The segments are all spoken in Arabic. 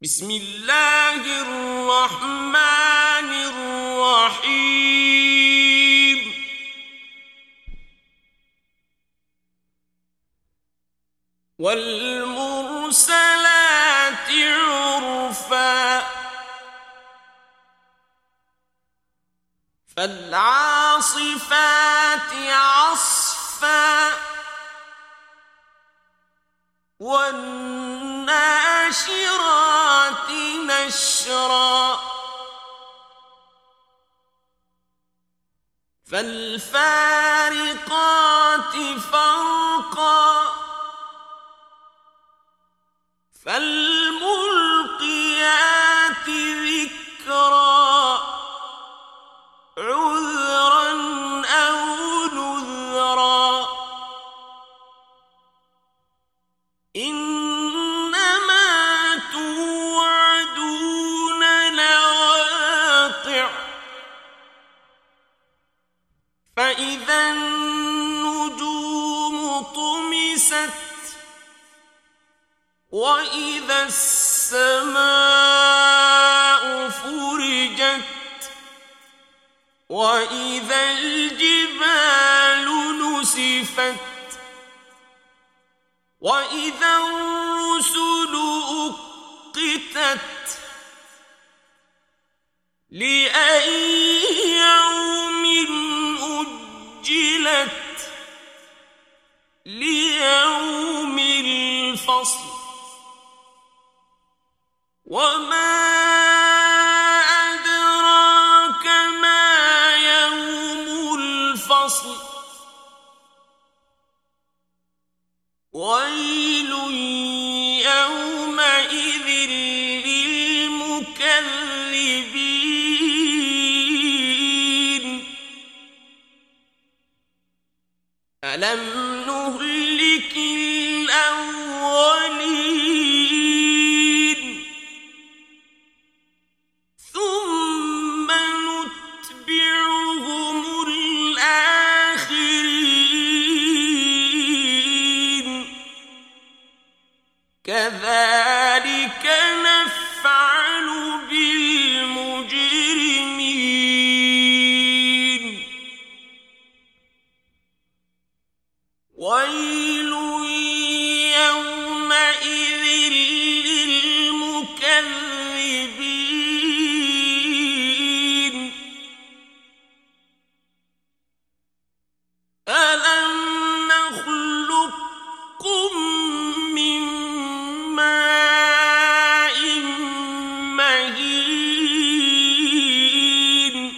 بسم الله الرحمن الرحيم والمرسلات عرفا فالعاصفات عصفا والناشرات نشرا فالفارقات فرقا فالملقيات ذكرا عذرا أو نذرا إنما توعدون لواقع فإذا النجوم طمست وإذا السماء فرجت وإذا الجبال نسفت وإذا الرسل أقتت لأي يوم أجلت ليوم الفصل وما أدراك ما يوم الفصل ويل يومئذ للمكذبين ألم نهلك الأولين ثم نتبعهم الآخرين كذلك نفعل بالمجرمين ويل يومئذ للمكذبين ألم نخلقكم من ماء مهين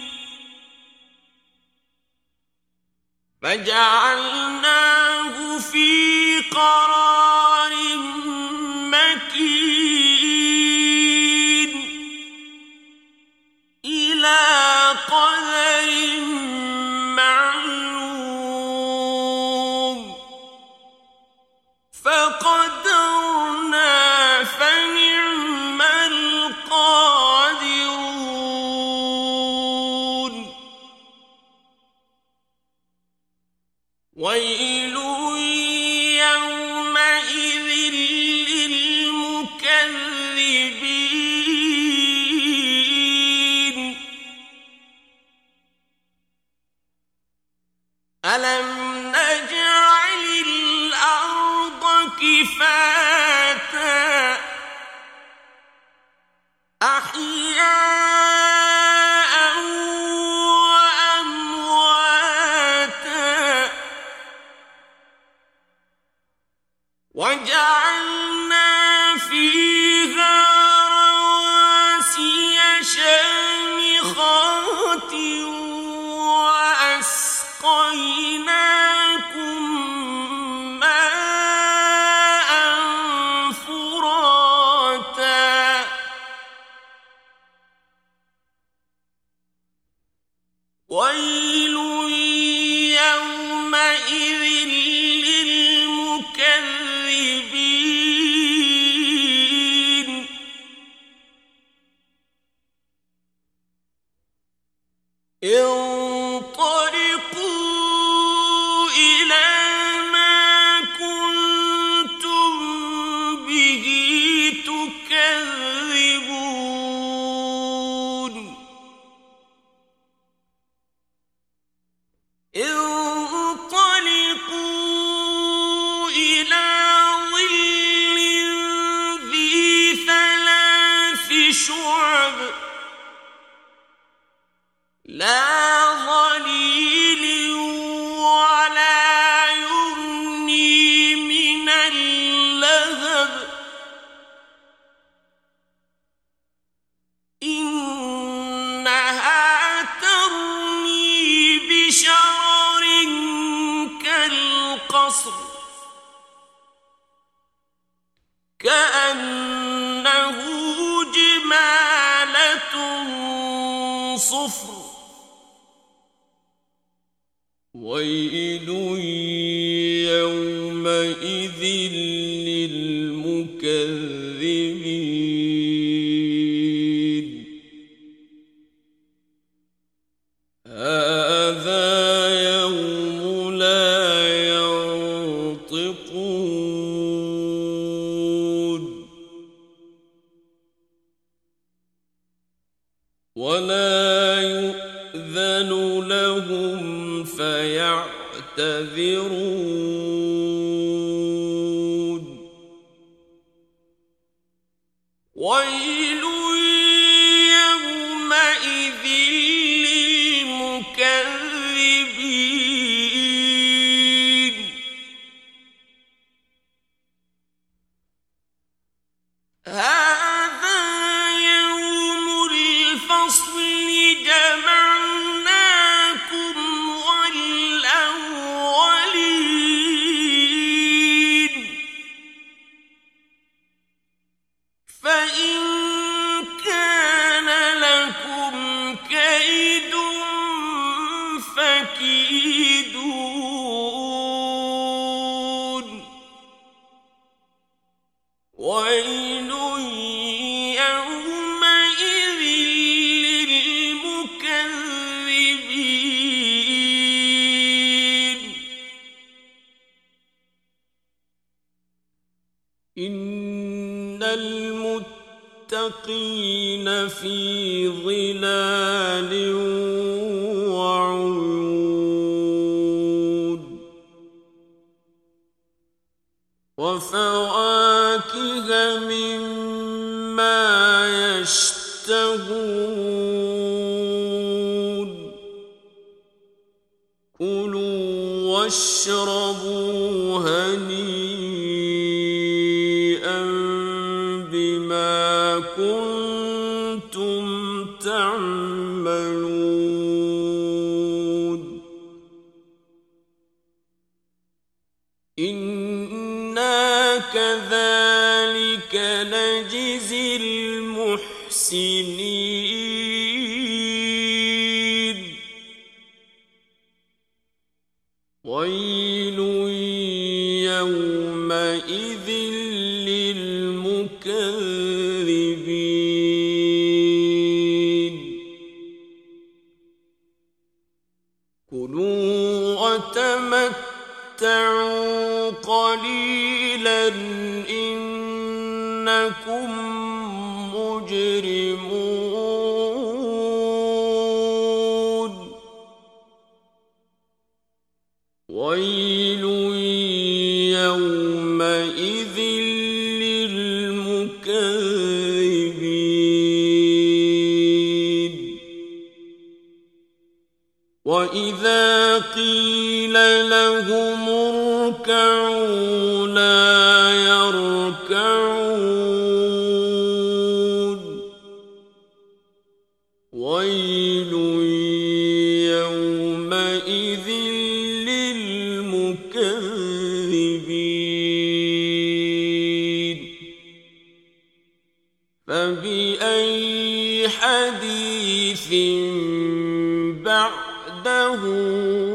فجعلناه في قرار مكين إلى قدر معلوم فقدرنا فنعم القادرون ويل يومئذ للمكذبين ألم نجعل الأرض كفاتا أحياء وأمواتا وجعلنا فيها رواسي شامخات وأسقيناكم ماء فراتا شعب لا ظليل ولا يغني من اللهب إنها ترمي بشرر كالقصر كأنه جمالة صفر ويل يومئذ للمكذبين هذا يوم لا ينطقون ولا يؤذن لهم فيعتذرون ويل يومئذ للمكذبين هذا يوم الفصل جمعناكم والأولين فإن كان لكم كيد فكيدون ويل يومئذ للمكذبين إن المتقين في ظلال وعيون وفواكه مما يشتهون كلوا واشربوا هنيئا بما كنتم تعملون إنا كذلك نجزي المحسنين ويل يومئذ للمكذبين كلوا وتمتعوا قليلا إنكم مجرمون ويل يومئذ للمكذبين وإذا قيل لهم اركعوا لا يركعون ويل يومئذ للمكذبين فبأي حديث بعده